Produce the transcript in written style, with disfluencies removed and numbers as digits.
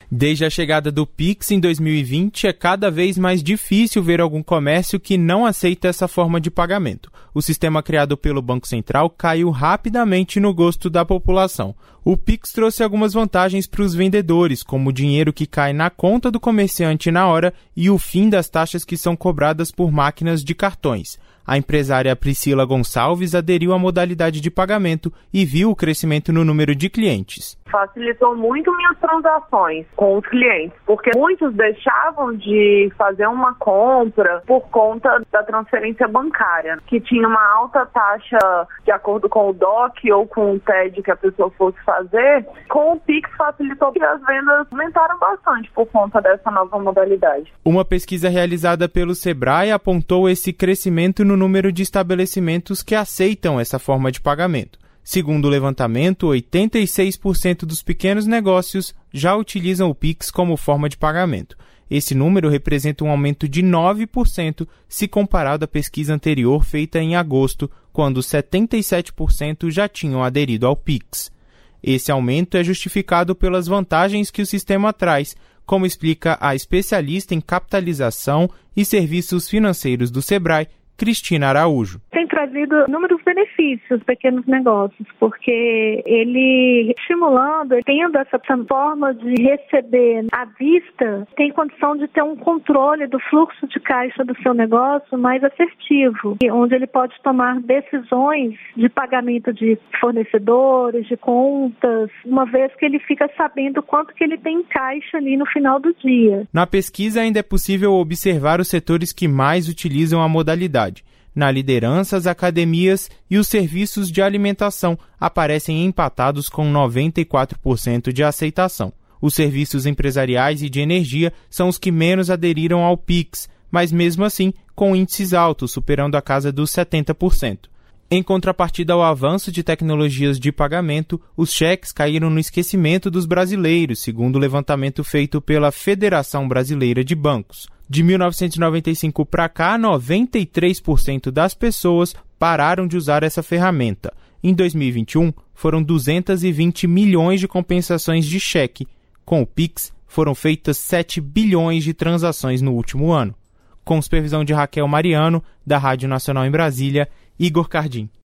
Desde a chegada do Pix em 2020, é cada vez mais difícil ver algum comércio que não aceita essa forma de pagamento. O sistema criado pelo Banco Central caiu rapidamente no gosto da população. O Pix trouxe algumas vantagens para os vendedores, como o dinheiro que cai na conta do comerciante na hora e o fim das taxas que são cobradas por máquinas de cartões. A empresária Priscila Gonçalves aderiu à modalidade de pagamento e viu o crescimento no número de clientes. Facilitou muito minhas transações com os clientes, porque muitos deixavam de fazer uma compra por conta da transferência bancária, que tinha uma alta taxa de acordo com o DOC ou com o TED que a pessoa fosse fazer. Com o Pix facilitou que as vendas aumentaram bastante por conta dessa nova modalidade. Uma pesquisa realizada pelo Sebrae apontou esse crescimento no número de estabelecimentos que aceitam essa forma de pagamento. Segundo o levantamento, 86% dos pequenos negócios já utilizam o Pix como forma de pagamento. Esse número representa um aumento de 9% se comparado à pesquisa anterior feita em agosto, quando 77% já tinham aderido ao Pix. Esse aumento é justificado pelas vantagens que o sistema traz, como explica a especialista em capitalização e serviços financeiros do Sebrae, Cristina Araújo. Tem trazido inúmeros benefícios pequenos negócios, porque ele estimulando, tendo essa forma de receber à vista, tem condição de ter um controle do fluxo de caixa do seu negócio mais assertivo, onde ele pode tomar decisões de pagamento de fornecedores, de contas, uma vez que ele fica sabendo quanto que ele tem em caixa ali no final do dia. Na pesquisa ainda é possível observar os setores que mais utilizam a modalidade. Na liderança, as academias e os serviços de alimentação aparecem empatados com 94% de aceitação. Os serviços empresariais e de energia são os que menos aderiram ao Pix, mas mesmo assim com índices altos, superando a casa dos 70%. Em contrapartida ao avanço de tecnologias de pagamento, os cheques caíram no esquecimento dos brasileiros, segundo o levantamento feito pela Federação Brasileira de Bancos. De 1995 para cá, 93% das pessoas pararam de usar essa ferramenta. Em 2021, foram 220 milhões de compensações de cheque. Com o Pix, foram feitas 7 bilhões de transações no último ano. Com supervisão de Raquel Mariano, da Rádio Nacional em Brasília, Igor Cardim.